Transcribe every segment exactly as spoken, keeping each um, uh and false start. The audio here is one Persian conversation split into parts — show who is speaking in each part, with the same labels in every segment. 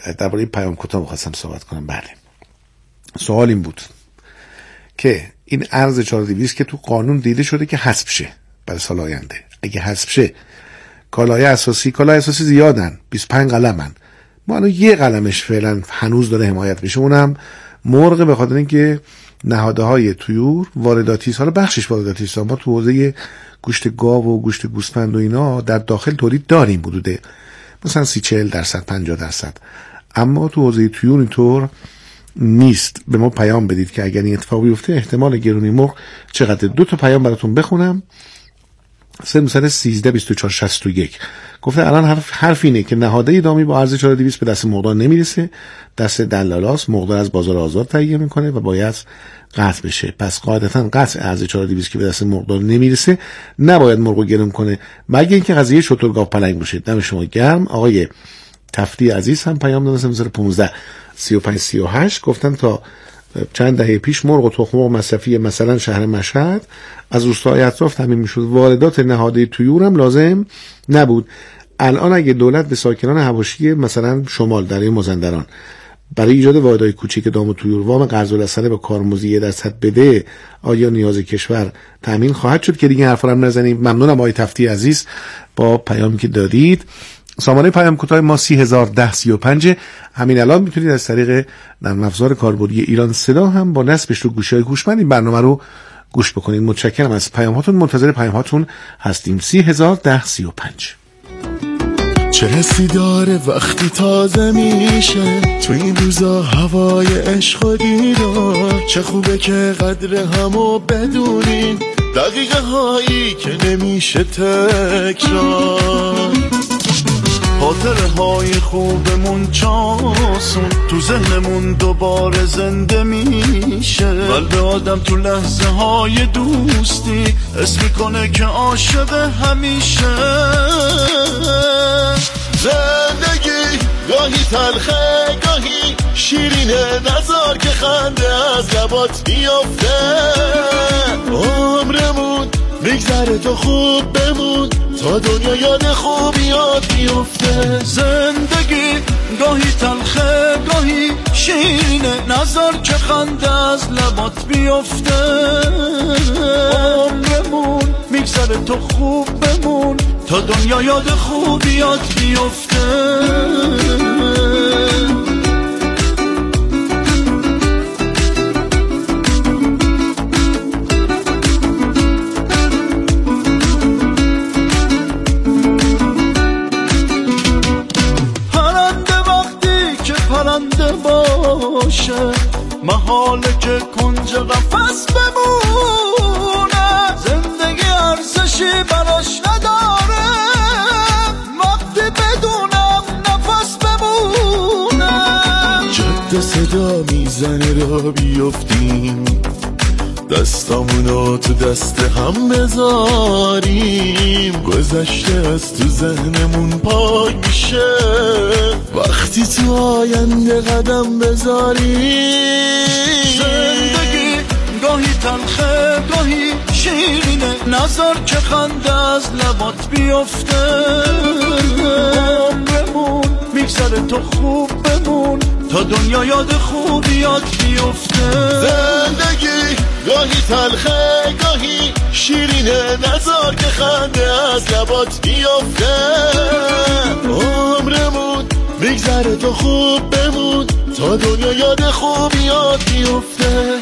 Speaker 1: درباره پیام کوتاه می‌خواستم صحبت کنم. بله، سوال این بود که این ارز چهار هزار و دویست که تو قانون دیده شده که حذف شه برای سال آینده، اگه حذف شه کالای اساسی کالای اساسی زیادن، بیست و پنج قلمن، ما الان یه قلمش فعلا هنوز داره حمایت میشه، اونم مرغ، به خاطر اینکه نهاده های طیور وارداتی است. حالا بخشش وارداتی است، ما تو حوزه گوشت گاو و گوشت گوسفند و اینا در داخل تولید داریم حدوده مثلا سی چهل درصد پنجاه درصد، اما تو حوزه طیور اینطور نیست. به ما پیام بدید که اگر این اتفاق بیفته احتمال گرونی مرغ چقدر. دو تا پیام براتون بخونم. سه مثلا سیزده بیست و چهار شصت و یک گفته الان حرف, حرف اینه که نهاده دامی با ارز چهار هزار و دویست به دست مقدار نمیرسه، دست دلالاست، مقدار از بازار آزاد تهیه میکنه و باید قطع بشه. پس قاعدتا قطع ارز چهار هزار و دویست که به دست مقدار نمیرسه نباید مرغو گرم کنه، مگه اینکه قضیه شترگاو پلنگ باشه. دم شما گرم. آقای تفتی عزیز هم پیام دادن مثلا پانزده سی و پنج سی و هشت گفتن تا چند دهه پیش مرغ و تخم مرغ مصرفی مثلا شهر مشهد از روستاهای اطراف تامین میشد، واردات نهاده طیور هم لازم نبود. الان اگه دولت به ساکنان حواشی مثلا شمال دره مازندران برای ایجاد واحدهای کوچیک دام و طیور وام قرض الحسنه با کارآموزی یه درصد بده، آیا نیاز کشور تامین خواهد شد؟ که دیگه حرفا هم نزنیم. ممنونم آقای تفتی عزیز با پیامی که دادید. سامانه پیام کوتاه ما سی هزار ده سی و پنج. همین الان میتونید از طریق نرم افزار کاربردی ایران صدا هم با نصبش رو گوشی‌های هوشمند این برنامه رو گوش بکنید. متشکرم از پیام هاتون، منتظر پیام هاتون هستیم. سی هزار ده سی و پنج.
Speaker 2: چه حسی داره وقتی تازه میشه تو این روزا هوای عشق و دیدار، چه خوبه که قدر همو بدونیم، دقیقه هایی که نمیشه تکرار، خاطره های خوبمون چاسون تو ذهنمون دوباره زنده میشه. قلب آدم تو لحظه های دوستی حس میکنه که عاشق همیشه. زندگی گاهی تلخه گاهی شیرینه، نذار که خنده از لبات بیافته. عمرمون میگذره تو خوب بمون تا دنیا یاد خوبیات بیفته. زندگی گاهی تلخه گاهی شیرینه، نذار که خنده از لبات بیفته. عمرمون میگذره تو خوب بمون تا دنیا یاد خوبیات بیفته. باشه محاله که کنج قفس بمونه، زندگی ارزشی براش نداره وقتی بدونم نفس بمونه. جاده صدا میزنه را بیفتیم، دستامونو تو دست هم بذاریم، گذشته از تو ذهنمون پاک میشه وقتی تو آینده قدم بذاریم. زندگی گاهی تلخه گاهی شیرینه، نذار که خنده از لبات بیفته. عمرمون میگذره تو خوب بمون تا دنیا یاد خوبیات بیفته. زندگی گاهی تلخه گاهی شیرینه، نذار که خنده از لبات بیفته. عمرمون میگذره تو خوب بمون تا دنیا یاد خوبیات بیفته.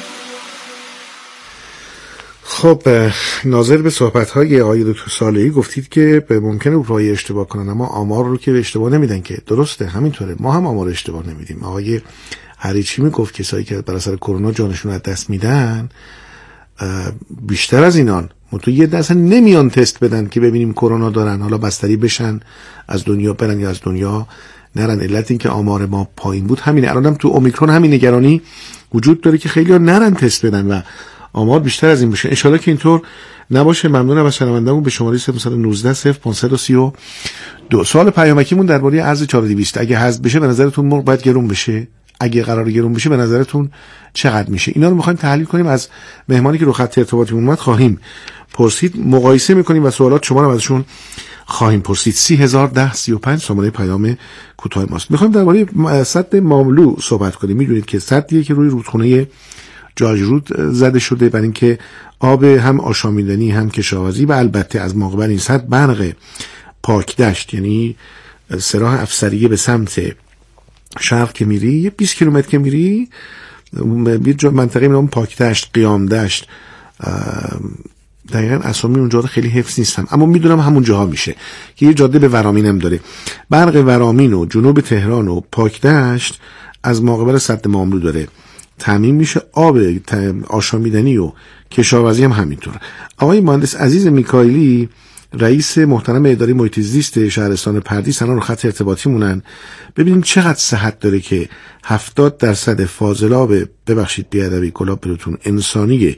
Speaker 1: خب ناظر به صحبت‌های آقای دکتر صالحی گفتید که ممکنه اروپایی اشتباه کنن، اما آمار رو که اشتباه نمیدن که. درسته، همینطوره، ما هم آمار اشتباه نمیدیم. آقای هریچی میگفت کسایی که بر اثر کرونا جانشون از دست میدن بیشتر از اینان تو یه دست نمیان تست بدن که ببینیم کرونا دارن، حالا بستری بشن از دنیا برن یا از دنیا نرن. علت این که آمار ما پایین بود همینه. الانم تو اومیکرون همین نگرانی وجود داره که خیلی‌ها نرن تست بدن و آمار بیشتر از این بشه. ان شاءالله که اینطور نباشه. ممنونم از شنوندهمون به شماره صفر یک نه صفر پانصد و سی و دو. سوال پیامکیمون درباره ارز چهار هزار و دویست اگه حذف بشه به نظرتون مرغ باید گرون بشه؟ اگه قرار گرون بشه به نظرتون چقدر میشه؟ اینا رو میخوایم تحلیل کنیم. از مهمانی که رو خط ارتباطی اومد خواهیم پرسید، مقایسه میکنیم و سوالات شما رو ازشون خواهیم پرسید. سی هزار ده سی و پنج شماره پیام کوتاه ماست. میخوایم درباره سد ماملو صحبت کنیم. میدونید که سدیه که روی رودخونه جاجرود زده شده برای اینکه آب هم آشامیدنی هم کشاورزی و البته از مقابل این سد برق پاکدشت، یعنی سراح افسریه به سمت شرق که میری، یه بیست کیلومتر که میری یه جا منطقه میرم پاکدشت، قیامدشت، دقیقا اسامی اونجا رو خیلی حفظ نیستم اما میدونم همون جاها میشه که یه جاده به ورامین هم داره. برق ورامین و جنوب تهران و پاکدشت از مقابل سد ماملو داره تامین میشه. آب آشامیدنی و کشاورزی هم همینطور. آقای مهندس عزیز میکائیلی، رئیس محترم اداره محیط زیست شهرستان پردیس، الان رو خط ارتباطی مونن. ببینیم چقدر صحت داره که هفتاد درصد فاضلاب، ببخشید بیادبی کلاب بروتون، انسانی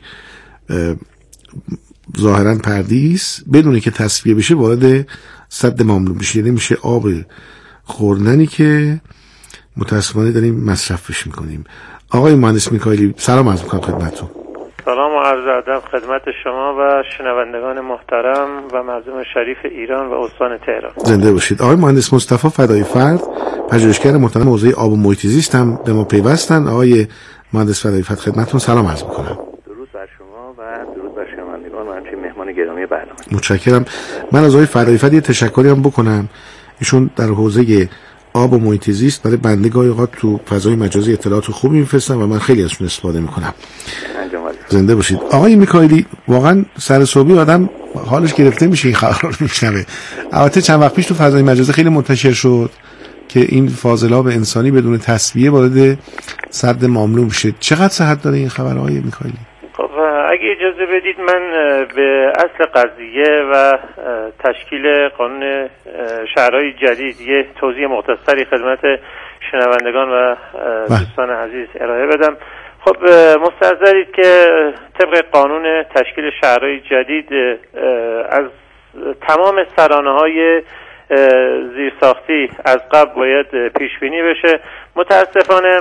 Speaker 1: ظاهرا پردیس بدونه که تصفیه بشه وارد سد ماملو بشه، یعنی میشه آب خوردنی که متاسفانه داریم مصرفش میکنیم. آقای مهندس میکائیلی سلام عرض میکنم خدمتتون.
Speaker 3: سلام و عرض ادب خدمت شما و شنوندگان محترم و مردم شریف ایران و استان تهران.
Speaker 1: زنده باشید. آقای مهندس مصطفی فدایی فرد، پژوهشگر محترم حوزه آب و محیط زیست هم به ما پیوستن. آقای مهندس فدایی فرد خدمتتون سلام عرض میکنم.
Speaker 4: درود بر شما و درود بر شنوندگان و همچنین مهمان گرامی برنامه.
Speaker 1: متشکرم. من از آقای فدایی فرد یه تشکری هم بکنم. ایشون در حوزه آب و محیط زیست برای بنده گاهی اوقات تو فضای مجازی اطلاعات خوبی میفرستن و من خیلی ازشون استفاده میکنم. زنده باشید. آقای میکائیلی، واقعا سر صبحی آدم حالش گرفته میشه این خبر رو میشنوه. البته چند وقت پیش تو فضای مجازی خیلی منتشر شد که این فاضلاب انسانی بدون تصفیه وارد سد ماملو میشه. چقدر صحت داره این خبر آقای میکائیلی؟
Speaker 3: خب اگه اجازه بدید من به اصل قضیه و تشکیل قانون شهرهای جدید یه توضیح مختصری خدمت شنوندگان و دوستان عزیز ارائه بدم. خب مستحضرید که طبق قانون تشکیل شهرهای جدید از تمام سرانه‌های زیرساختی از قبل باید پیش بینی بشه. متاسفانه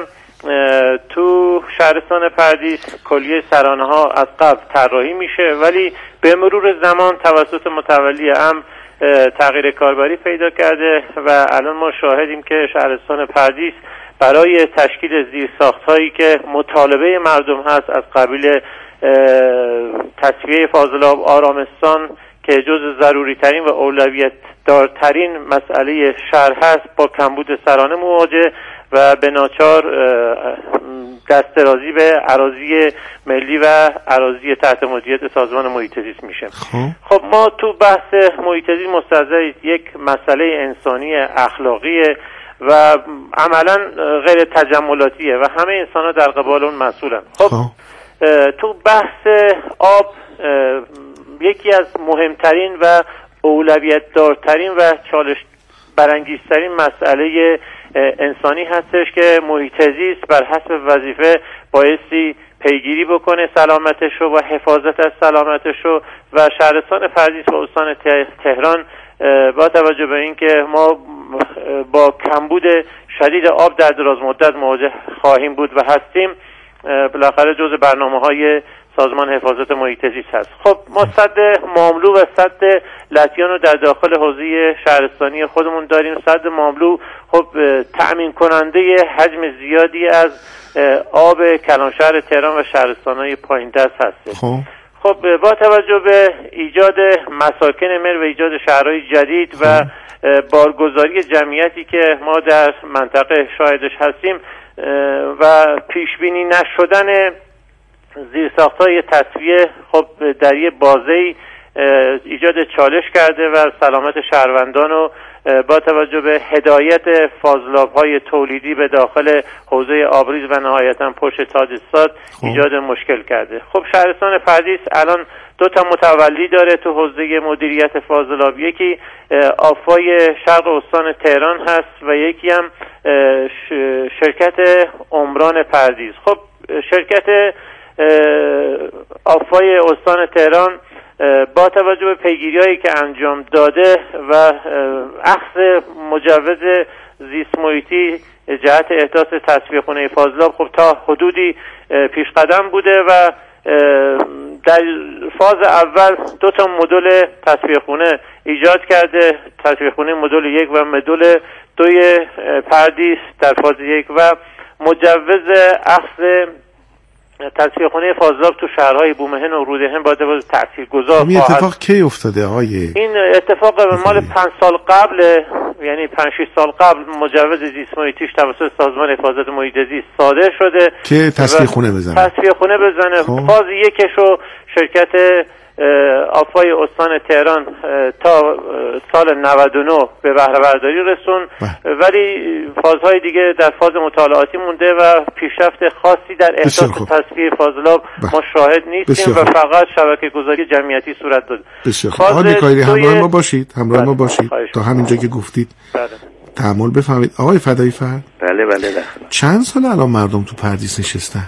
Speaker 3: تو شهرستان پردیس کلیه سرانه ها از قبل طراحی میشه ولی به مرور زمان توسط متولی امر تغییر کاربری پیدا کرده و الان ما شاهدیم که شهرستان پردیس برای تشکیل زیرساخت هایی که مطالبه مردم هست از قبیل تصفیه فاضلاب آرامستان که جز ضروری ترین و اولویت دارترین مسئله شهر هست با کمبود سرانه مواجه و به ناچار دست درازی به اراضی ملی و اراضی تحت مدیریت سازمان محیط زیست میشه. خب ما تو بحث محیط زیست مستحضرید یک مسئله انسانی اخلاقی و عملا غیر تجملاتیه و همه انسان ها در قبال اون مسئولن. خب تو بحث آب یکی از مهمترین و اولویت دارترین و چالش برانگیزترین مسئله انسانی هستش که محیط زیست بر حسب وظیفه بایستی پیگیری بکنه سلامتش رو و حفاظت از سلامتش رو و شهرستان پردیس و استان تهران با توجه به اینکه ما با کمبود شدید آب در دراز مدت مواجه خواهیم بود و هستیم بالاخره جزء برنامه‌های سازمان حفاظت محیط زیست هست. خب ما سد ماملو و سد لطیان رو در داخل حوزه شهرستانی خودمون داریم. سد ماملو خب تأمین کننده حجم زیادی از آب کلانشهر تهران و شهرستان‌های پایین دست هست.
Speaker 1: خب
Speaker 3: خب با توجه به ایجاد مساکن مل و ایجاد شهرهای جدید و بارگذاری جمعیتی که ما در منطقه شاهدش هستیم و پیش بینی نشدن زیرساخت‌های تصفیه خب در یه بازه‌ای ایجاد چالش کرده و سلامت شهروندان رو با توجه به هدایت فاضلاب‌های تولیدی به داخل حوزه آبریز و نهایتاً پشت تاج‌استاد ایجاد مشکل کرده. خب شهرستان پردیس الان دو تا متولی داره تو حوزه مدیریت فاضلاب، یکی آفای شرق استان تهران هست و یکی هم شرکت عمران پردیس. خب شرکت آفای استان تهران با توجه به پیگیری‌هایی که انجام داده و اخذ مجوز زیست محیطی جهت احداث تصفیه خونه فاضلاب خب تا حدودی پیش قدم بوده و در فاز اول دو تا مدل تصفیه خونه ایجاد کرده، تصفیه خونه مدل یک و مدل دوی پردیس در فاز یک و مجوز اخذ تصفیه خونه فاضلاب تو شهرهای بومهن و رودهن با لحاظ تاثیرگذار.
Speaker 1: این اتفاق کی افتاده آقای؟
Speaker 3: این اتفاق مال پنج سال قبل، یعنی پنج شش سال قبل مجوز زیست محیطیش توسط سازمان حفاظت محیط زیست صادر شده
Speaker 1: که تصفیه خونه بزنه.
Speaker 3: تصفیه خونه بزنه. خب. فاز یکش رو شرکت آفای استان تهران تا سال نود و نه به بهره برداری رسون، ولی فازهای دیگه در فاز مطالعاتی مونده و پیشرفت خاصی در احداث تصفیه فاضلاب ما شاهد نیستیم و فقط شبکه گذاری جمعیتی صورت داده.
Speaker 1: بسیار خوب. آقای میکائیلی همراه ما باشید، همراه ما باشید تا همینجا که گفتید. بله. تأمل بفهمید. آقای فدایی فرد.
Speaker 4: بله بله بله.
Speaker 1: چند سال الان مردم تو پردیس نشستن؟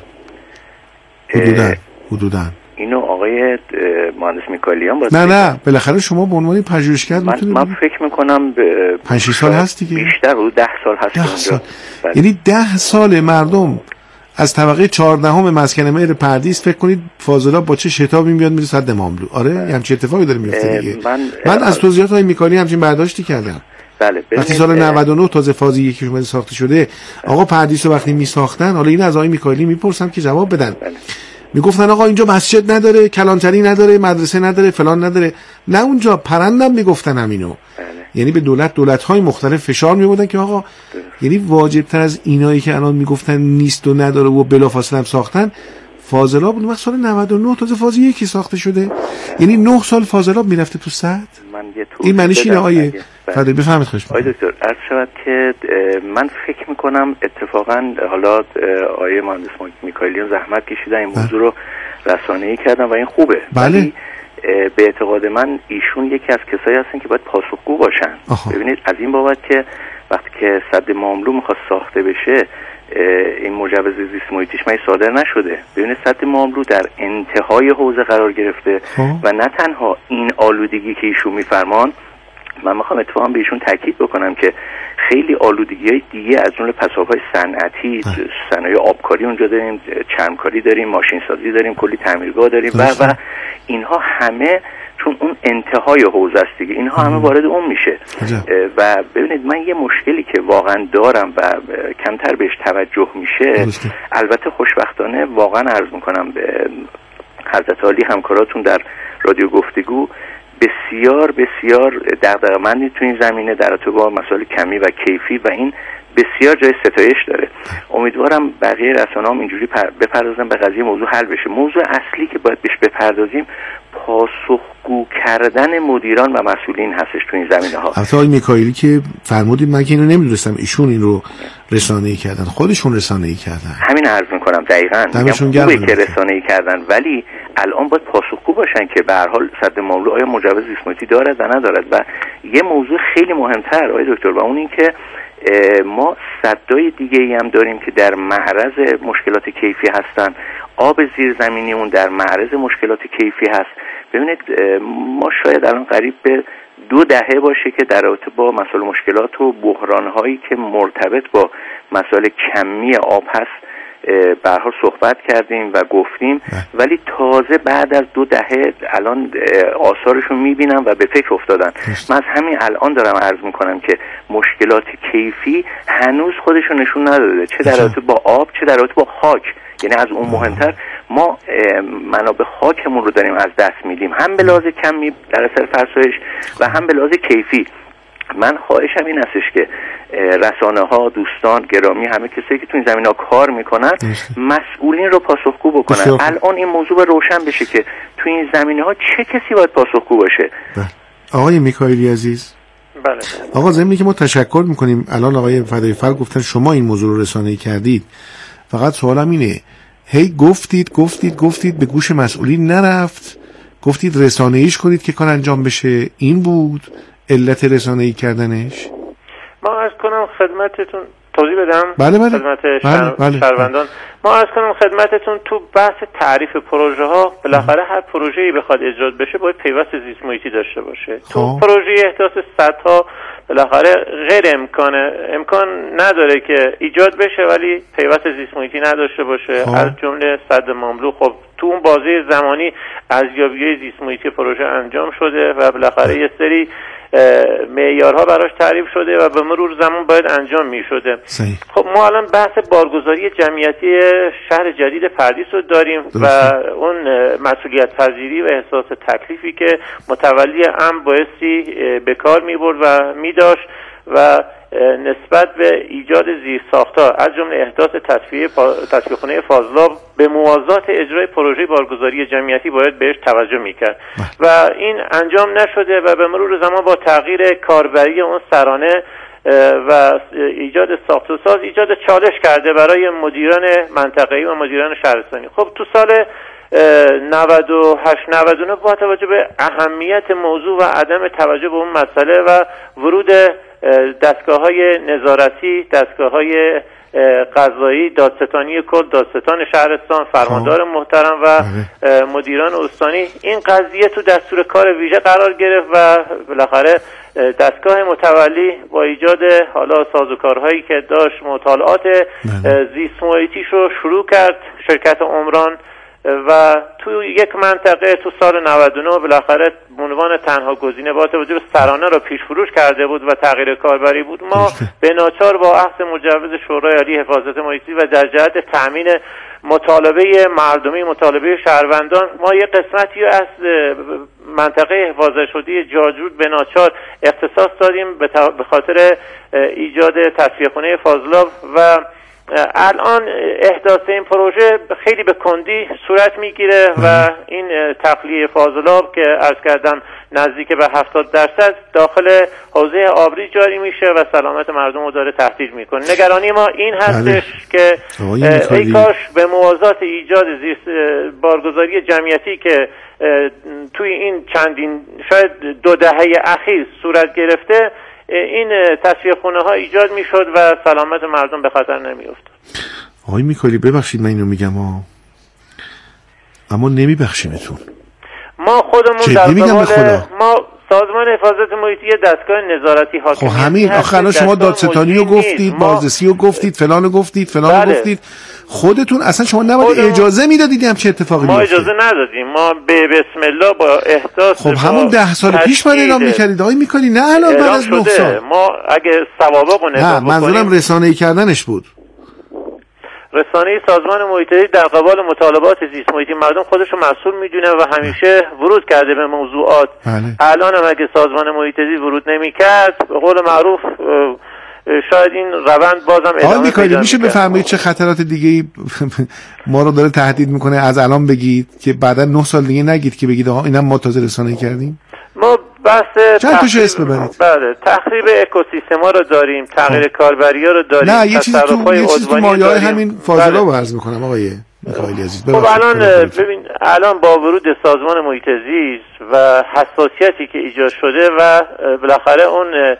Speaker 1: حدوداً حدوداً
Speaker 4: اینو آقای مهندس میکائیلیان باید
Speaker 1: نه نه بالاخره شما به عنوان پژوهشگر میتونید.
Speaker 4: من فکر میکنم به
Speaker 1: پنج شش سال هست دیگه،
Speaker 4: بیشتر رو ده سال هست
Speaker 1: ده سال. یعنی ده سال مردم از طبقه چهاردهم مسکن مهر پردیس فکر کنید فاضلاب با چه شتابی میاد میره سد ماملو. آره همچین اتفاقی داره میفته دیگه. من, من از توضیحات های میکائیلی همچین برداشتی کردم.
Speaker 4: بله.
Speaker 1: وقتی سال نود و نه تازه فاز یکی اومده ساخته شده، آقا پردیس رو وقتی میساختن، حالا این از آقای میکائیلی میپرسم که جواب بدن. بله. میگفتن آقا اینجا مسجد نداره، کلانتری نداره، مدرسه نداره، فلان نداره. نه اونجا پرندم میگفتن همینو. بله. یعنی به دولت دولت‌های مختلف فشار می‌آوردن که آقا بله. یعنی واجب‌تر از اینایی که الان میگفتن نیست و نداره و بلافاصله هم ساختن. فاضلاب اون وقت سال نود و نه تازه فاز یکی ساخته شده. یعنی نه سال فاضلاب میرفته تو سد. من یه این معنیش اینه آیه فدایی بفهمید. خوش
Speaker 4: آقای دکتر عرض شود که من فکر میکنم اتفاقا حالا آیه مهندس میکائیلیان زحمت کشیدن این موضوع رو رسانه‌ای کردن و این خوبه.
Speaker 1: بله.
Speaker 4: به اعتقاد من ایشون یکی از کسایی هستن که باید پاسخگو باشن. آها. ببینید از این بابت که وقتی که سد ماملو میخواست ساخته بشه این مجوز زیست محیطیش من صادر نشده. ببینید سد ماملو در انتهای حوزه قرار گرفته ها. و نه تنها این آلودگی که ایشون میفرمان، من میخوام اتفاقا به ایشون تاکید بکنم که خیلی آلودگی‌های دیگه از جمله پساب‌های صنعتی، صنایع آبکاری اونجا داریم، چرمکاری داریم، ماشین سازی داریم، کلی تعمیرگاه داریم و و اینها همه چون اون انتهای حوزه است دیگه، اینها همه وارد اون میشه. و ببینید من یه مشکلی که واقعا دارم و کمتر بهش توجه میشه، البته خوشبختانه واقعا عرض میکنم به حضرت عالی همکاراتون در رادیو گفتگو بسیار بسیار دغدغه‌مندی تو این زمینه در رابطه با مسائل کمی و کیفی و این بسیار جای ستایش داره. امیدوارم بقیه رسانه‌ها اینجوری پر... بپردازن به قضیه، موضوع حل بشه. موضوع اصلی که باید بهش بپردازیم پاسخگو کردن مدیران و مسئولین هستش تو این زمینه‌ها. البته
Speaker 1: آقای میکائیلی که فرمودید من که اینو نمیدونستم، ایشون این رو رسانه‌ای کردن، خودشون رسانه‌ای کردن.
Speaker 4: همین عرض می‌کنم دقیقاً. خوبه که رسانه‌ای کردن ولی الان باید پاسخگو باشن که به هر حال سد ماملو آیا مجوز زیست محیطی دارد و ندارد. و یه موضوع خیلی مهمتر آقای دکتر و اون این که ما سدای دیگه ای هم داریم که در معرض مشکلات کیفی هستن. آب زیرزمینیمون در معرض مشکلات کیفی هست. ببینید ما شاید الان قریب به دو دهه باشه که در رابطه با مسائل مشکلات و بحران‌هایی که مرتبط با مسائل کمی آب هست به هر حال صحبت کردیم و گفتیم، ولی تازه بعد از دو دهه الان آثارشون میبینم و به فکر افتادن. من از همین الان دارم عرض میکنم که مشکلات کیفی هنوز خودشون نشون نداده، چه در رابطه با آب چه در رابطه با خاک. یعنی از اون مهمتر ما منابع خاکمون رو داریم از دست میدیم، هم به لحاظ کمی در اثر فرسایش و هم به لحاظ کیفی. من خواهشم این هستش که رسانه ها، دوستان گرامی، همه کسایی که تو این زمینه ها کار میکنن مسئولین رو پاسخگو بکنن. الان این موضوع روشن بشه که تو این زمینه ها چه کسی باید پاسخگو باشه.
Speaker 1: آقای میکائیلی عزیز،
Speaker 3: بله
Speaker 1: آقا ضمنی که ما تشکر میکنیم، الان آقای فدایی فرد گفتن شما این موضوع رو رسانه‌ای کردید، فقط سوالم اینه هی گفتید گفتید گفتید به گوش مسئولین نرفت، گفتید رسانه‌ایش کنید که کار انجام بشه، این بود علت رسانه‌ای کردنش؟
Speaker 3: ما عرض کنم خدمتتون توضیح بدم.
Speaker 1: بله بله.
Speaker 3: خدمت
Speaker 1: بله بله.
Speaker 3: شهروندان ما عرض کنم خدمتتون تو بحث تعریف پروژه ها بالاخره هر پروژه‌ای بخواد اجرا بشه باید پیوست زیست محیطی داشته باشه. تو پروژه احداث سدها بالاخره غیر امکانه امکان نداره که ایجاد بشه ولی پیوست زیست محیطی نداشته باشه. از جمله سد ماملو خب تو اون بازه زمانی ارزیابی زیست محیطی پروژه انجام شده و بالاخره یه سری معیارها براش تعریف شده و به مرور زمان باید انجام می شده. خب ما الان بحث بارگذاری جمعیتی شهر جدید پردیس رو داریم و اون مسئولیت پذیری و احساس تکلیفی که متولی امر بایستی به کار می برد و می داشت و نسبت به ایجاد زیرساخت‌ها از جمله احداث تصفیه تصفیه‌خانه فاضلاب به موازات اجرای پروژه بارگذاری جمعیتی باید بهش توجه میکرد و این انجام نشده و به مرور زمان با تغییر کاربری اون سرانه و ایجاد ساخت و ساز ایجاد چالش کرده برای مدیران منطقه‌ای و مدیران شهرستانی. خب تو سال نود و هشت نود و نه با توجه به اهمیت موضوع و عدم توجه به اون مسئله و ورود دستگاه‌های نظارتی، دستگاه‌های قضایی، دادستانی کل، دادستان شهرستان، فرماندار محترم و مدیران استانی این قضیه تو دستور کار ویژه قرار گرفت و بالاخره دستگاه متولی با ایجاد حالا سازوکارهایی که داشت مطالعات زیست محیطیش رو شروع کرد شرکت عمران و تو یک منطقه تو سال نود و نه بالاخره به عنوان تنها گزینه با توجه به سرانه را پیش فروش کرده بود و تغییر کاربری بود. ما به ناچار با اخذ مجوز شورای عالی حفاظت محیطی و در جهت تأمین مطالبه مردمی مطالبه شهروندان ما یک قسمتی از منطقه حفاظت شده جاجود به ناچار اختصاص دادیم به خاطر ایجاد تصفیه‌خانه فاضلاب و الان احداث این پروژه خیلی به کندی صورت میگیره و این تخلیه فاضلاب که عرض کردم نزدیک به هفتاد درصد داخل حوزه آبری جاری میشه و سلامت مردم رو داره تهدید میکنه. نگرانی ما این هستش که ای کاش به موازات ایجاد زیست بارگذاری جمعیتی که توی این چندین شاید دو دهه اخیر صورت گرفته این تصفیه‌خانه ها ایجاد میشد و سلامت مردم به خطر نمیافتاد.
Speaker 1: آقای میکالی ببخشید من اینو میگم ها اما نمیبخشیمتون.
Speaker 3: ما خودمون در قبال ما سازمان حفاظت محیطی دستگاه نظارتی حاکمیت
Speaker 1: خب همین آخرا شما دادستانی رو گفتید بازرسی رو گفتید فلان رو گفتید فلان رو گفتید خودتون اصلا شما نباید اجازه میدادید هم چه اتفاقی
Speaker 3: ما
Speaker 1: بیفته.
Speaker 3: اجازه ندادیم ما به بسم الله با احساس
Speaker 1: خب همون ده سال پیش بعد اعلام میکردید آقای میکالی نه الان بعد از نه سال
Speaker 3: ما اگه سوابق رو نگاه بکنیم
Speaker 1: منظورم رسانه‌ای کردنش بود.
Speaker 3: رسانه‌ای سازمان محیطی در قبال مطالبات زیست محیطی مردم خودش رو مسئول میدونه و همیشه ورود کرده به موضوعات.
Speaker 1: بله.
Speaker 3: الان هم اگه سازمان محیطی ورود نمیکرد به قول معروف شاید این روند بازم ادامه پیدا می‌کنه.
Speaker 1: میشه بفرمایید چه خطرات دیگه‌ای ما رو داره تهدید میکنه از الان بگید که بعدا نه سال دیگه نگید که بگید آها اینم ما تازه رسانه‌ای کردیم.
Speaker 3: ما بحث
Speaker 1: چند تاشو اسم ببرید.
Speaker 3: بله تخریب اکوسیستما رو داریم، تغییر کاربری‌ها رو داریم،
Speaker 1: نه یه چیزی تو یه چیز تو مایه همین فاضلا رو عرض می‌کنم آقای میخائیلی عزیز.
Speaker 3: خب الان ببین الان با ورود سازمان محیط زیست و حساسیتی که ایجاد شده و بالاخره اون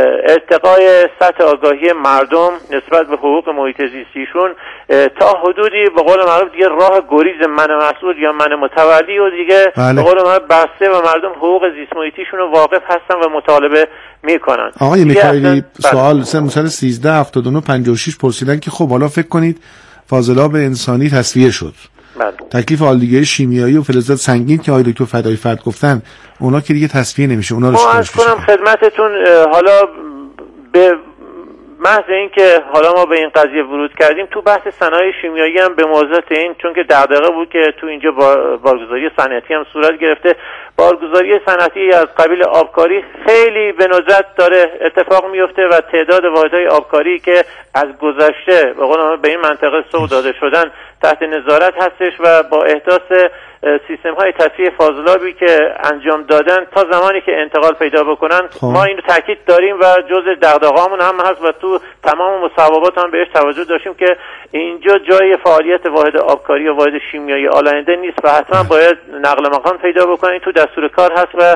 Speaker 3: ارتقای سطح آگاهی مردم نسبت به حقوق محیط زیستیشون تا حدودی به قول معروف دیگه راه گریز من مسئول یا من متولی و دیگه بله. به قول معروف بسته و مردم حقوق زیست محیطیشون رو واقف هستن و مطالبه میکنن.
Speaker 1: آقای میخائیلی سوال سال سیزده هفتاد و نه پنجاه و شش پرسیدن که خب حالا فکر کنید فاضلاب انسانی تصفیه شد.
Speaker 3: بله.
Speaker 1: تکلیف آلودگی شیمیایی و فلزات سنگین که آقای دکتر فدایی فرد گفتن اونا که دیگه تصفیه نمیشه اونا رو
Speaker 3: چیکارش کنم خدمتتون حالا به محض این که حالا ما به این قضیه ورود کردیم تو بحث صنایع شیمیایی هم به موازات این چون که دغدغه بود که تو اینجا بارگذاری صنعتی هم صورت گرفته بارگذاری صنعتی از قبیل آبکاری خیلی به ندرت داره اتفاق میفته و تعداد واحدهای آبکاری که از گذشته به قول به این منطقه سوق داده شدن تحت نظارت هستش و با احداث سیستم های تصفیه فاضلابی که انجام دادن تا زمانی که انتقال پیدا بکنن خواه. ما اینو تاکید داریم و جزء دغدغه‌هامون هم هست و تو تمام مصوبات هم بهش توجه داشتیم که اینجا جای فعالیت واحد آبکاری و واحد شیمیایی آلاینده نیست و حتما باید نقل مکان پیدا بکنیم تو دستور کار هست و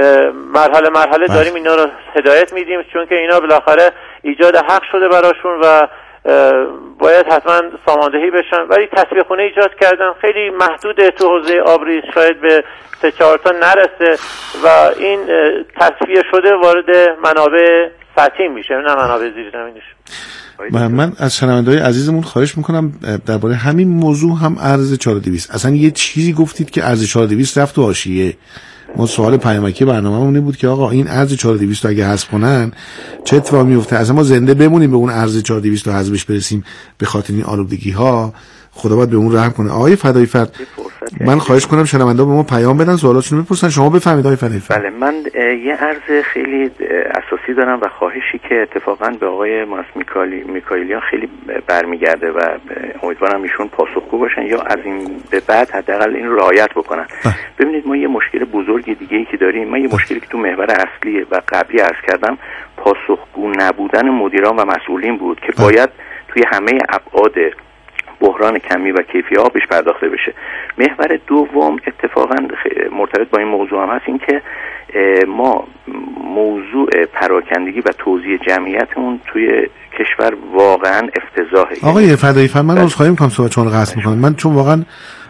Speaker 3: مرحله مرحله داریم اینا رو هدایت میدیم چون که اینا بالاخره ایجاد حق شده براشون و باید حتما ساماندهی بشن، ولی تصفیه خونه ایجاد کردن خیلی محدوده تو حوزه آبریز، شاید به سه چهار تا نرسه و این تصفیه شده وارد منابع سطحی میشه نه منابع زیر زمینیش.
Speaker 1: و من از شنونده‌های عزیزمون خواهش میکنم درباره همین موضوع هم ارز چهار دویست اصلا یه چیزی گفتید که ارز چهار دویست رفت تو حاشیه. ما سوال پیامکی برنامه‌مون این بود که آقا این ارز چهار دویست رو اگه حذف کنن چه اتفاقی میفته؟ اصلا ما زنده بمونیم به اون ارز چهار دویست رو حذفش برسیم به خاطر این آلودگی‌ها، خدا باید به اون رحم کنه. آقای فدایی فرد من خواهش کنم شنوندا به ما پیام بدن، سوالاتشون رو بپرسن، شما بفهمید آقای فدایی فرد.
Speaker 4: بله، من یه عرض خیلی اساسی دارم و خواهشی که اتفاقا به آقای ماس میکالی میکائیلیان خیلی برمیگرده و امیدوارم ایشون پاسخگو باشن یا از این به بعد حداقل این رعایت بکنن. ببینید ما یه مشکل بزرگ دیگه ای که داریم، من یه مشکلی که تو محور اصلی و قبلی عرض کردم پاسخگو نبودن مدیران و مسئولین بود که باید توی همه ابعاد بحران کمی و کیفی آبش پرداخته بشه. محور دوم اتفاقا مرتبط با این موضوع هم هست، این که ما موضوع پراکندگی و توزیع جمعیتمون توی کشور واقعا افتضاحه.
Speaker 1: آقای فدایی فرد من عذرخواهی می‌کنم صحبت شما رو قطع می‌کنم، من چون واقعا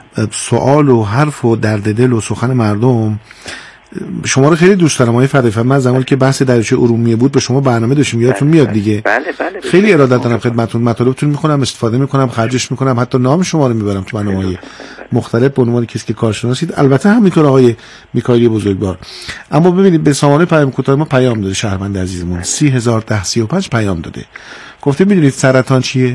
Speaker 1: سوال و حرف و درد دل و سخن مردم شما رو خیلی دوست دارم آقای فدایی فرد. من زمانی که بحث دریاچه ارومیه بود به شما برنامه داشتیم، یادتون میاد دیگه؟
Speaker 4: بله بله.
Speaker 1: خیلی ارادت دارم خدمتتون، مطالبتون میکنم، استفاده میکنم، خرجش میکنم، حتی نام شما رو میبرم تو برنامه‌های مختلف به عنوان کسی که کارشناسید. البته همینطور آقای میکائیلی بزرگوار. اما ببینید به سامانه پیام کوتاه ما پیام داده شهروند عزیزمون سی هزار ده سی و پنج پیام داده، گفته میدونید سرطان چیه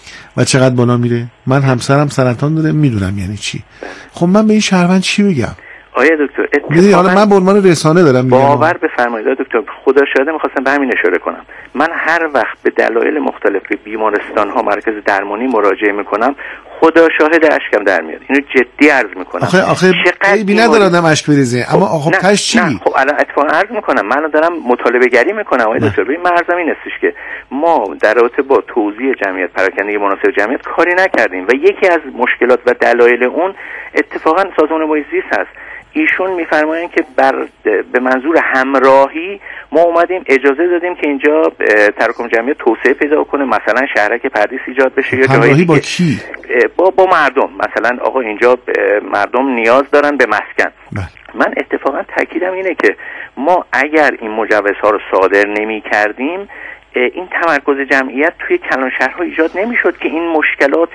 Speaker 1: و چقدر بالا میره؟ من همسرم سرطان داره، میدونم یعنی چی. خب من به این شهروند چی بگم؟
Speaker 4: آیا دکتر
Speaker 1: اتفاقا حالا من به عنوان رسانه دارم
Speaker 4: باور بفرمایید دکتر، خدا شاهده میخواستم به همین اشاره کنم. من هر وقت به دلایل مختلف به بیمارستان ها مرکز درمانی مراجعه میکنم خدا شاهد اشکم در میاد. اینو جدی عرض میکنم.
Speaker 1: آخه آخه عیبی نداره آدم اشک بریزه، اما آخه تاش چی؟
Speaker 4: خب الان اتفاقا عرض میکنم، من دارم مطالبه گری میکنم آقای دکتر. ببین مرزم این استش که ما در رابطه با توزیع جمعیت، پراکندگی مناسب جمعیت کاری نکردیم و یکی از مشکلات و دلایل اون اتفاقا سازمان محیط زیست هست. ایشون میفرمایند که بر به منظور همراهی ما اومدیم اجازه دادیم که اینجا تراکم جمعیت توسعه پیدا کنه، مثلا شهرک پردیس ایجاد بشه یا جایی دیگه.
Speaker 1: با کی؟
Speaker 4: با با مردم. مثلا آقا اینجا مردم نیاز دارن به مسکن. بله. من اتفاقا تاکیدم اینه که ما اگر این مجوزها رو صادر نمی کردیم این تمرکز جمعیت توی کلان شهرها ایجاد نمیشد که این مشکلات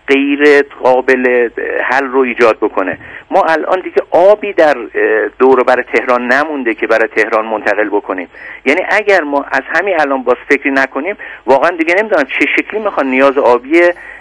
Speaker 4: غیر قابل حل رو ایجاد بکنه. ما الان دیگه آبی در دور و بر تهران نمونده که برای تهران منتقل بکنیم. یعنی اگر ما از همین الان باز فکری نکنیم واقعا دیگه نمیدونم چه شکلی میخوان نیاز آبی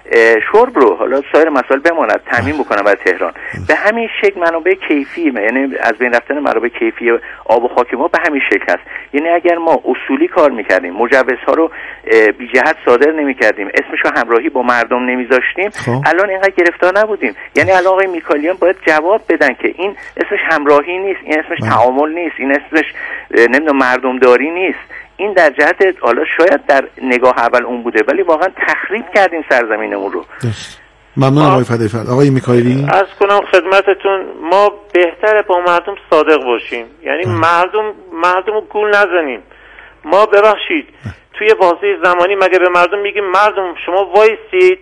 Speaker 4: شرب رو، حالا سایر مسائل بماند، تامین بکنن برای تهران. به همین شکل منابع کیفی، یعنی از بین رفتن منابع کیفی آب و خاک ما به همین شکل است. یعنی اگر ما اصولی کار میکردیم، مجوزها رو بی جهت صادر نمیکردیم، اسمش رو همراهی با مردم نمیذاشتیم، الان اینقدر گرفتار نبودیم. یعنی الان آقای میکائیلیان باید جواب بدن که این اسمش همراهی نیست، این اسمش تعامل نیست، این اسمش نمیدونم مردم داری نیست. این در جهت حالا شاید در نگاه اول اون بوده ولی واقعا تخریب کردیم سرزمینمون رو.
Speaker 1: ممنون آقای فدایی فرد. آقای میکائیلی
Speaker 3: عرض کنم خدمتتون ما بهتره با مردم صادق باشیم، یعنی اه. مردم مردم رو گول نزنیم. ما ببخشید توی بازه زمانی مگه به مردم میگیم مردم شما وایسید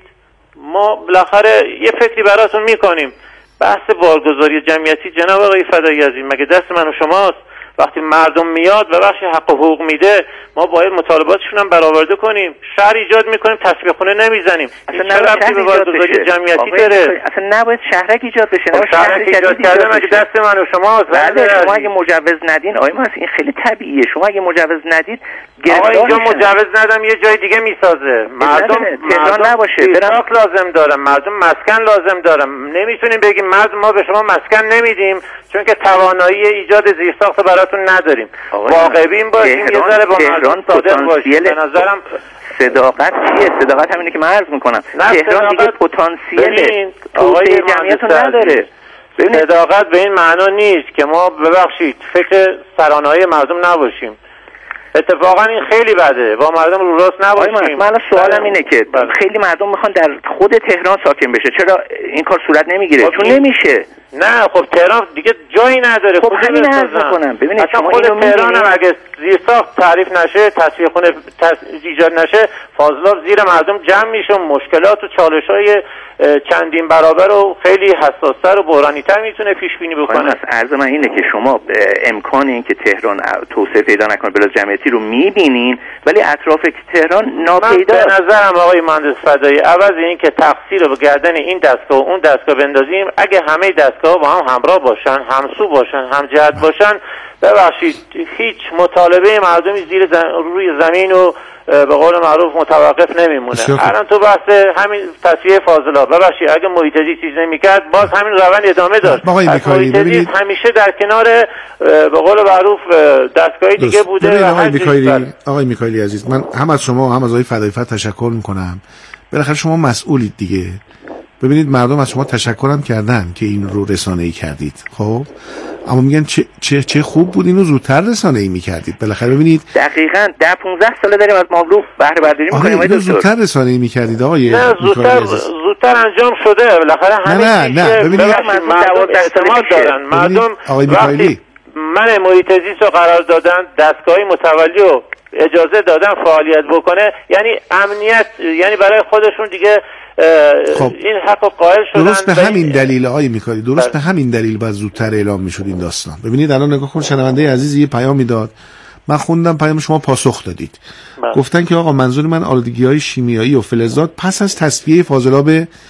Speaker 3: ما بالاخره یه فکری براتون میکنیم؟ بحث بارگذاری جمعیتی جناب آقای فدایی عزیز مگه دست من و شماست؟ وقتی مردم میاد و بخش حق و حقوق میده ما باید مطالباتشون هم برآورده کنیم. شهر ایجاد میکنیم، تصفیه خونه نمیزنیم. اصلا نباید به بارگذاری جمعیتی داره.
Speaker 4: اصلا نباید شهرک ایجاد بشه.
Speaker 3: شهرک ایجاد کردن مگه دست من و شماست؟
Speaker 4: بله شما اگه مجوز ندین آقای من این خیلی طبیعیه. شما اگه مجوز ندید
Speaker 3: آقا اینجا مجوز ندم یه جای دیگه میسازه. مردم
Speaker 4: تهران نباشه،
Speaker 3: ساک لازم دارن، مردم مسکن لازم دارن. نمیتونیم بگیم مردم ما به شما مسکن نمیدیم چون که توانایی ایجاد زیرساخت براتون نداریم. واقعی باشیم، یه ذره با مردم صادق باشیم. به نظرم
Speaker 4: صداقت چیه؟ صداقت همینه که من عرض میکنم تهران دیگه پتانسیل توسعه جمعیت نداره.
Speaker 3: صداقت به این معنا نیست که ما ببخشید فکر سرانه‌های مردم نباشیم. اتفاقا این خیلی بده، با مردم رو راست نباشیم.
Speaker 4: من سوالم اینه که خیلی مردم میخوان در خود تهران ساکن بشه، چرا این کار صورت نمیگیره؟ چون نمیشه.
Speaker 3: نه خب تهران دیگه جایی نداره.
Speaker 4: خب همین عرض میکنم. ببینید شما
Speaker 3: خود تهران هم اگه زیرساخت تعریف نشه، تصفیه خونه ایجاد نشه، فاضلاب زیر مردم جمع میشه، مشکلات و چالش‌های چندین برابر و خیلی حساس‌تر و بحرانی‌تر میتونه پیش بینی بکنه.
Speaker 4: پس عرض من اینه که شما امکان این که تهران توسعه پیدا نکنه بلا جمعیتی رو میبینین، ولی اطراف تهران ناپیدا.
Speaker 3: به نظرم آقای مهندس فدایی عوض این که تقصیر رو به گردن این دستگاه و اون دستگاه بندازیم، اگه همه دستگاه با هم همراه باشن، همسو باشن، همجهت باشن، ببخشید هیچ مطالبه مردمی زیر زم... روی زمین و به قول معروف متوقف نمیمونه. الان تو بحث همین تصفیه فاضلاب، ببخشید اگه محیط زیست چیز نمیکرد باز همین روند ادامه داشت. محیط زیست همیشه در کنار به قول معروف دستگاه دیگه بوده.
Speaker 1: آقای میکائیلی، آقای میکائیلی عزیز، من هم از شما و هم از آقای فدایی فر تشکر میکنم. بالاخره شما مسئولید دیگه. ببینید مردم از شما تشکرم کردن که این رو رسانه‌ای کردید، خب اما میگن چه چه چه خوب بود اینو زودتر رسانه‌ای می‌کردید. بالاخره ببینید
Speaker 4: دقیقاً ده پانزده سال داریم از ماورو بهره برداری می‌کنیم.
Speaker 1: اینو زودتر رسانه‌ای می‌کردید آقای.
Speaker 3: نه زودتر زودتر انجام شده. بالاخره همین
Speaker 1: نه نه ببینید
Speaker 3: مردم اعتماد دارن. مردم
Speaker 1: آقای میکائیلی
Speaker 3: من محیط زیست رو قرار دادن، دستگاهی متولی و اجازه دادن فعالیت بکنه، یعنی امنیت، یعنی برای خودشون دیگه خب این حق قائل شدن.
Speaker 1: درست به همین دلیل آقای میکائیلی، درست به همین دلیل باید زودتر اعلام میشد این داستان. ببینید الان نگاه کن، شنونده عزیز یه پیامی داد، من خوندم پیام شما پاسخ دادید. بله. گفتن که آقا منظور من آلودگی‌های شیمیایی و فلزات پس از تصفیه فاضلاب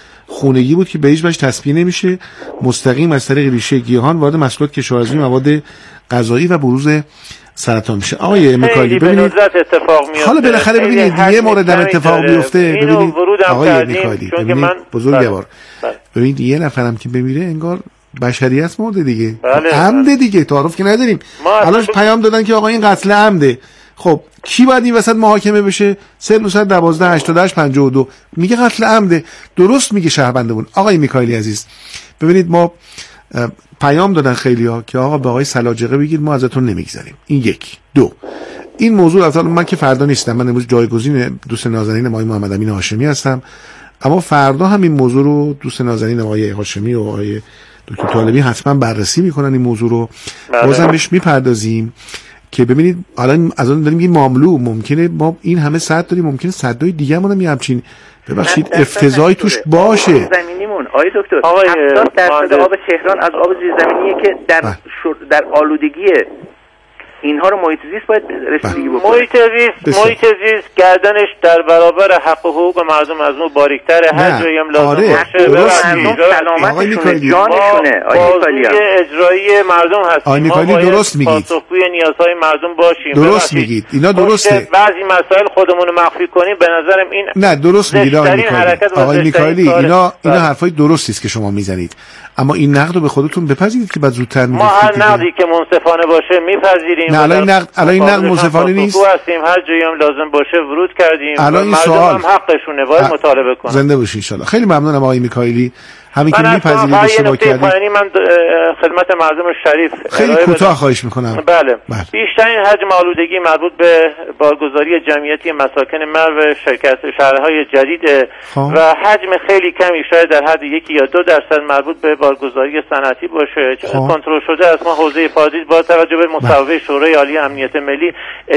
Speaker 1: خونگی بود که به هیچ وجه تصفیه نمیشه، مستقیم از طریق ریشه گیاهان وارد محصولات کشاورزی، مواد غذایی و بروز سرطان میشه. آقای میکائیلی ببینید حالا بالاخره ببینید یه مورد هم اتفاق میفته. ببینید آقای میکائیلی، ببینید بزرگوار، ببینید یه نفرم که بمیره انگار بشریت مرده دیگه، عمد دیگه، تعارف که نداریم. الان پیام دادن که آقا این قتل عمده. خب کی باید این وسط محاکمه بشه؟ صفر نهصد و دوازده هشتاد و هشت پنجاه و دو میگه قتل عمده. درست میگه شهروندمون. آقای میکائیلی عزیز ببینید ما پیام دادن خیلی‌ها که آقا به آقای سلاجقه بگید ما ازتون نمیگذریم. این یک. دو، این موضوع اصلا من که فردا نیستم، من امروز جایگزین دوست نازنین آقای محمد امین هاشمی هستم، اما فردا هم این موضوع رو دوست نازنین آقای هاشمی و آقای دکتر طالبی حتما بررسی میکنن این موضوع رو. بازم بهش میپردازیم که ببینید الان از اون داریم میگیم ماملو، ممکنه ما این همه صد داریم، ممکنه صدای دیگه هم یه همچین ببخشید افتضاحی توش باشه.
Speaker 4: زمینیمون آقای دکتر هفتاد درصد آب تهران از آب زیرزمینیه که در شر... در آلودگی اینها رو محیط زیست باید رسیدگی بکنه.
Speaker 3: محیط زیست محیط زیست گردنش در برابر حق و حقوق مردم از اون باریک‌تره. هر جایی هم لازم
Speaker 1: آره.
Speaker 3: باشه
Speaker 4: مردم سلامتشونه، جانشونه.
Speaker 3: بازوی اجرایی مردم هستیم.
Speaker 1: آقای میکائیلی درست میگید.
Speaker 3: پاسخگوی نیازهای مردم باشیم.
Speaker 1: درست میگید. اینا درسته.
Speaker 3: بعضی مسائل خودمون رو مخفی کنیم به نظرم این
Speaker 1: نه درست میگید آقای میکائیلی. آقای میکائیلی اینا اینا حرفای درستی است که شما میزنید، اما این نقد رو به خودتون بپذیرید که بعد زودتر میگید.
Speaker 3: ما هر نقدی که منصفانه باشه میپذیریم.
Speaker 1: نه الان نقد الان این نقد منصفانه نیست.
Speaker 3: هستیم هر جایی هم لازم باشه ورود کردیم.
Speaker 1: الان این سوال
Speaker 3: هم حقشونه باید مطالبه کنن.
Speaker 1: زنده باشین ان شاء الله. خیلی ممنونم آقای میکائیلی، همین که میپذیرید اشتباه کردید.
Speaker 3: من خدمت مردم شریف
Speaker 1: خیلی کوتاه خواهش میکنم.
Speaker 3: بله. بله. بیشترین حجم آلودگی مربوط به بارگذاری جمعیتی مساکن مرو شرکت شهرهای جدید و حجم خیلی کمی شاید در حد یکی یا دو درصد مربوط به بارگذاری صنعتی باشه. کنترل شده است. ما حوزه پادید با توجه به مصوبه شورای عالی امنیت ملی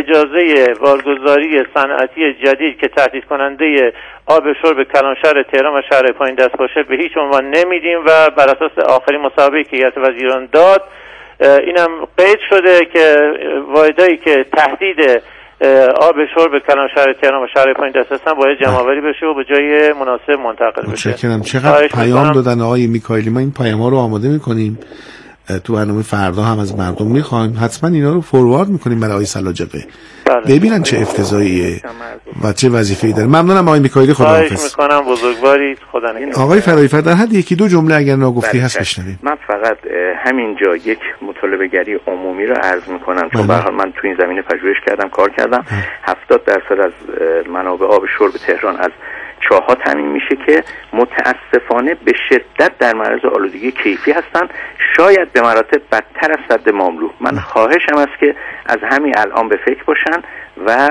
Speaker 3: اجازه بارگذاری صنعتی جدید که تهدید کننده آب شرب کلانشهر تهران و شهر پایین دست باشه به هیچ عنوان نمیدیم و بر اساس آخرین مصوبه‌ای که هیئت وزیران داد اینم قید شده که واحدایی که تهدید آب شرب کلانشهر تهران و شهر پایین دست هستن باید جمع‌آوری بشه و به جای مناسب منتقل بشه.
Speaker 1: متشکرم. چقدر پیام دادن آقای میکائیلی، ما این پیام‌ها رو آماده می‌کنیم تو برنامه فردا هم از مردم میخوایم، حتما اینا رو فوروارد میکنیم برای آقای سلاجقه ببینن چه افتضاحیه و چه وظیفه‌ای داره. ممنونم آقای میکائیلی، خداحافظ.
Speaker 3: خواهش میکنم بزرگوارید. خدا نگهدار.
Speaker 1: آقای فدایی فر در حد یکی دو جمله اگر ناگفتی هست بشنویم.
Speaker 4: من فقط همینجا یک مطالبه گری عمومی رو عرض میکنم چون به هر حال من تو این زمینه پژوهش کردم، کار کردم. هفتاد درصد از منابع آب شرب تهران از چاه‌ها تامین میشه که متاسفانه به شدت در معرض آلودگی کیفی هستن، شاید به مراتب بدتر از سد ماملو. من خواهشم است که از همین الان به فکر باشن و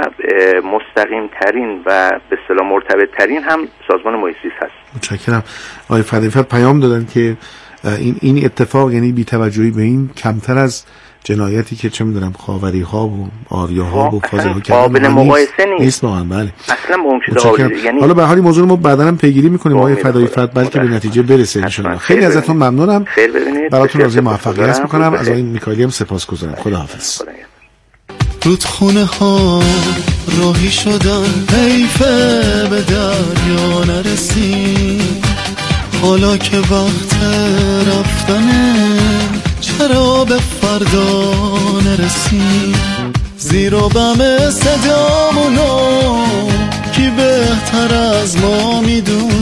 Speaker 4: مستقیم ترین و به اصطلاح مرتبط ترین هم سازمان محیط زیست هست.
Speaker 1: متشکرم. آقای فدایی فر پیام دادن که این این اتفاق یعنی بی‌توجهی به این کمتر از جنایتی که چه می‌دونم خاوری ها و آریا ها و فاضل ها
Speaker 4: قابل مقایسه نیست
Speaker 1: نیست واقعا. بله
Speaker 4: اصلا با اون چیز قابل یعنی
Speaker 1: حالا به حالی موضوع ما بعداً هم پیگیری می‌کنیم آقای فدایی فت بلکه به نتیجه برسه ان شاء الله. خیلی ازتون ممنونم، براتون آرزوی موفقیت می‌کنم. از آقای میکائیلی هم سپاسگزارم. خداحافظ.
Speaker 2: رودخونه ها راهی شدن، حیفه به دریا نرسید، حالا که وقت رفتنه چرا به فردا نرسید، زیرا بم صدامونو کی بهتر از ما میدون